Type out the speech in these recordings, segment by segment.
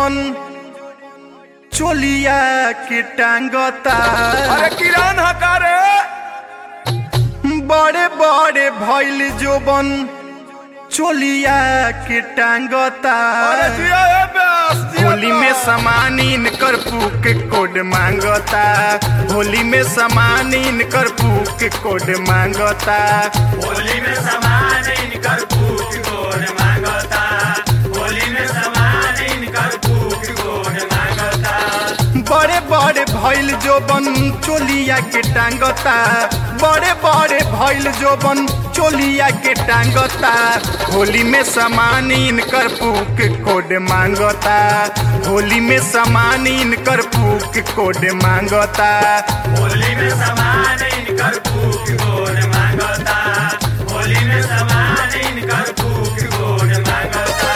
जोबन चोलिया के टांगता। अरे किरण हकारे बड़े बड़े भइल जोबन चोलिया के टांगता। अरे जिया ए ब्यास जिया होली में सामान इनकर फूक कोड मांगता। होली में सामान इनकर फूक कोड मांगता। होली में सामान इनकर फूक कोड मांगता। होली में सामान इनकर फूक कोड मांगता। बड़े बड़े भइल जोबन चोलिया के टांगता। बड़े बड़े भइल जोबन चोलिया के टांगता। होली में सामान इनकर फूक कोड मांगता। होली में सामान इनकर फूक कोड मांगता। होली में सामान इनकर फूक कोड मांगता। होली में सामान इनकर फूक कोड मांगता।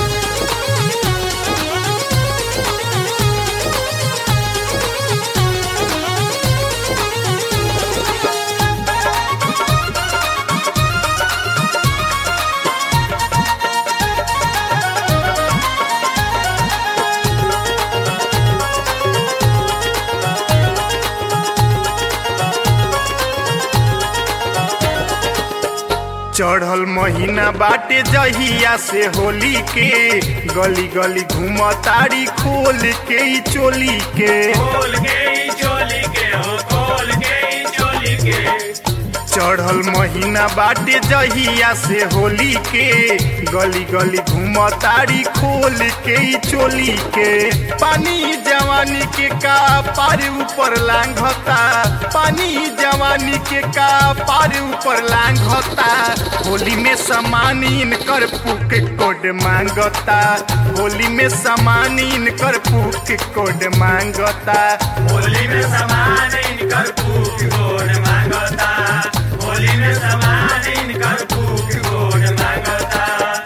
चढ़ल महीना बाटे जहिया से होली के गली गली घूमतारी खोल के ई चोली के। खोल के ई चोली के हो खोल के ई चोली के। चढ़ल महीना बाटे जहिया से होली के गली गली घूमतारी खोल के ई चोली के। पानी जवानी के का पार ऊपर लांघता। पानी जवानी के का पार ऊपर लांघता। होली में सामान इनकर फूक कोड मांगता। होली में सामान इनकर फूक कोड मांगता। होली में सामान इनकर फूक कोड मांगता। होली में सामान इनकर फूक कोड मांगता।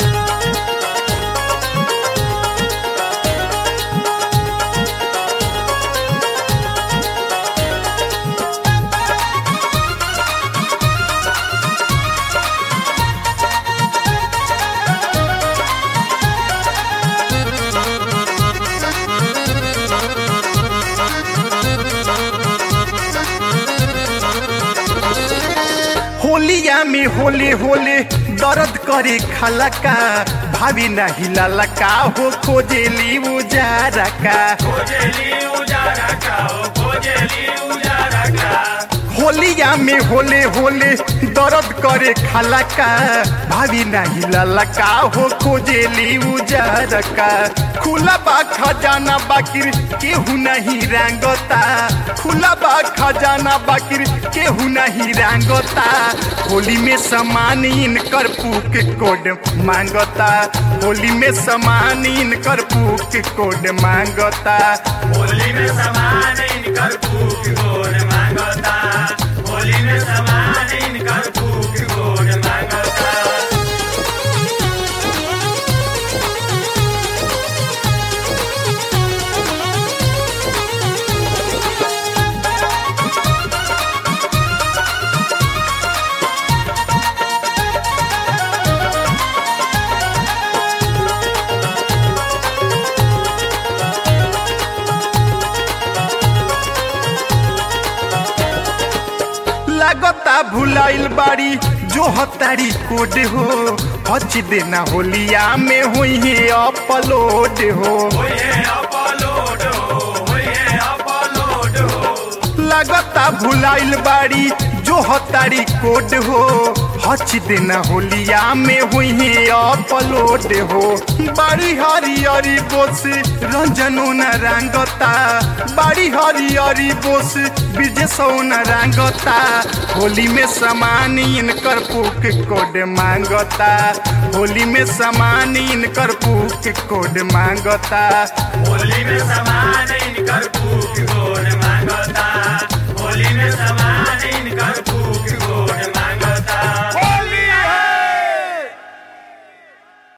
होलिया में होले होले दर्द करे खलका। भाभी नहीं ललका हो खोजेली उजारा का। खोजेली उजारा का हो खोजेली उजारा का। होलिया में होले होले दर्द करे खलका। भाभी नहीं ललका हो खोजेली उजारा का। खुला बा खजाना बाकिर केहू नहीं रंगता। खुला बा खजाना बाकिर केहू नहीं रंगता। होली में सामान इनकर फूक कोड मांगता। होली में सामान इनकर फूक कोड मांगता। होली में सामान इनकर फूक कोड मांगता। होली में सामान इनकर फूक कोड मांगता। लागता भुलाइल बाड़ी जो हतारी कोड हो। हच देना होलिया में हुई है अपलोड हो। होये अपलोड हो होये अपलोड हो। लागता भुलाइल बाड़ी जो हतारी कोड हो। हच देना होलिया में हुई है अपलोड हो। बाड़ी हरियरी बोस रंजनो न रंगता। बाड़ी हरियरी बोस विजय न रंगता। होली में सामान इनकर फूक कोड मांगता। होली में सामान इनकर फूक कोड मांगता। होली में सामान